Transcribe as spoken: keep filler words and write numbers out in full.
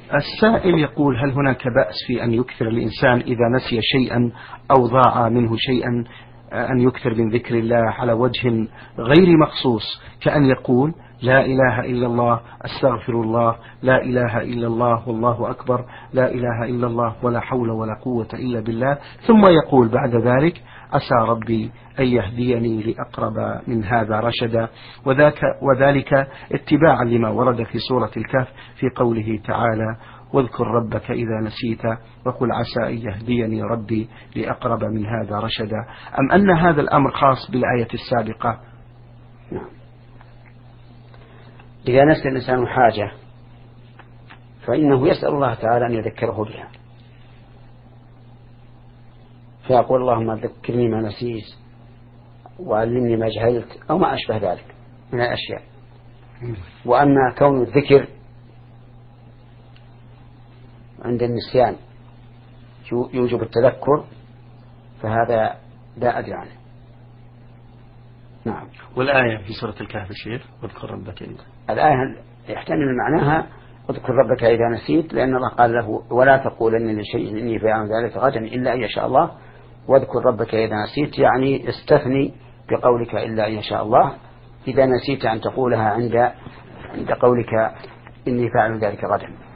السائل يقول: هل هناك بأس في أن يكثر الإنسان إذا نسي شيئا أو ضاع منه شيئا أن يكثر من ذكر الله على وجه غير مخصوص، كأن يقول: لا إله إلا الله، أستغفر الله، لا إله إلا الله، والله أكبر، لا إله إلا الله، ولا حول ولا قوة إلا بالله، ثم يقول بعد ذلك: عسى ربي أن يهديني لأقرب من هذا رشدا، وذاك وذلك اتباعا لما ورد في سورة الكهف في قوله تعالى: واذكر ربك إذا نسيت وقل عسى أن يهديني ربي لأقرب من هذا رشدا، أم أن هذا الأمر خاص بالآية السابقة؟ نعم. إذا نسي الإنسان حاجة فإنه يسأل الله تعالى أن يذكره بها، فيقول: اللهم ذكرني ما نسيت وعلمني ما جهلت، أو ما أشبه ذلك من الأشياء. وأما كون الذكر عند النسيان يوجب التذكر فهذا لا أدري عنه. نعم. والآية في سورة الكهف الشيخ: واذكر ربك إذا، الآية يحتمل معناها اذكر ربك إذا نسيت، لأن الله قال له: ولا تقولن لشيء إني فاعل ذلك غدا إلا أن يشاء الله، واذكر ربك إذا نسيت يعني استثني بقولك إلا أن يشاء الله، إذا نسيت أن تقولها عند عند قولك إني فاعل ذلك غدا.